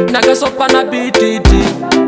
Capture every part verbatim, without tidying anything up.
nagasopa na B T T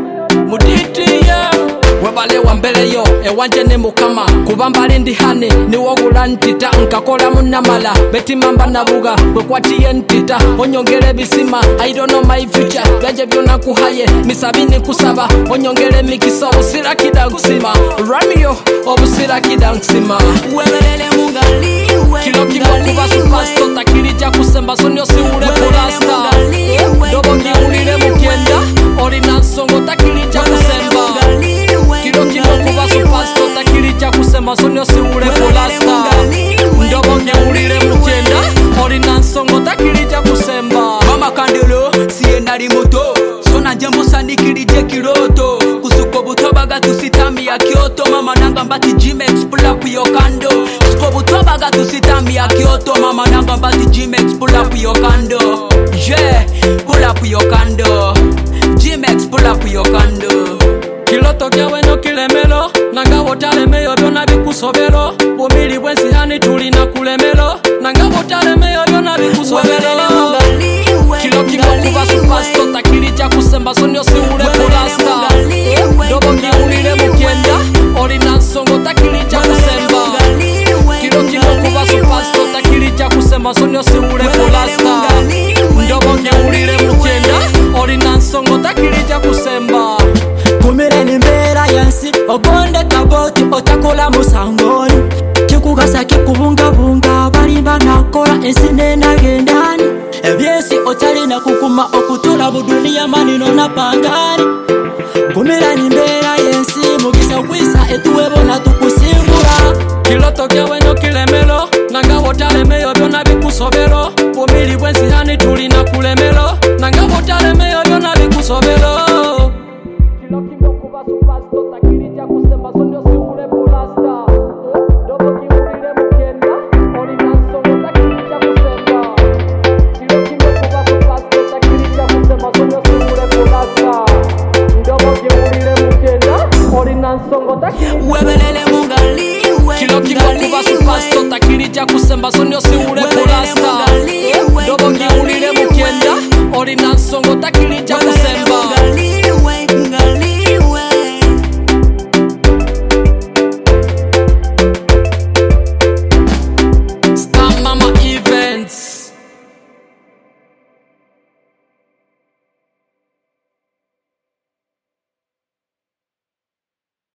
muditi yeah. Webale wambele yo, ewanje ne mukama kubambale ndi hane, ni wogula ntita nkakola munamala, beti mamba nabuga wekwatiye ntita, onyongele bisima I don't know my future, byaje byona kuhaye misabini kusaba, onyongele mikisa obusira kidangsima Ramio, obusira kidangsima webelele mungali kilo kimo kuba superstar takirija kusemba sonyo siule polasta dobo kiulile mukienda olina nsongo takirija kusemba kilo kimo kuba superstar takirija kusemba sonyo siule polasta dobo kiulile mukienda olina nsongo takirija kusemba mama kandelo siye nali moto sona jambo sanikirije kiroto kusuko butobaga tusitambi ya Kyoto mama nanga mbati G-Mex pull up your kando kusuko butobaga tusitambi ya Kyoto mama nanga mbati G-Mex pull up your kando yeah pull up your kando G-Mex pull up your kando kiloto kyawe no kilemelo nanga wotalemeyo byona bikusobero bumili bwensi hani tulina kulemelo nanga wotalemeyo byona bikusobero kilo kimo kuba superstar takirija kusemba sonyo siule polasta dobo kiulile mukienda olina nsongo takirija kusemba kilo kimo kuba superstar takirija kusemba sonyo siule polasta dobo kiulile mukienda olina nsongo takirija kusemba kumire nimbera yansi ogonde kaboti otakola musangoni kikugasa kikubungabunga balimba nakola ensine nagendani ebyesi otalina kukuma okutula budunia manino na pangani kumira nimbera yensi mugisa kwisa etuwebona tukusimbura kiloto kyawe no kilemelo nanga wotalemeyo byona bikusobero bumili bwensi hani tulina kulemelo nanga wotalemeyo byona bikusobero kilo kimo kuba superstar takirija kusemba sonyo siule polasta dobo kiulile mukienda olina nsongo takirija kusemba kilo kimo kuba superstar takirija kusemba sonyo siule polasta dobo kiulile mukienda olina nsongo takirija webelele mungali kilo kimo kuba superstar takirija kusemba sonyo siule polasta dobo kiulile mukienda olina nsongo takirija kusemba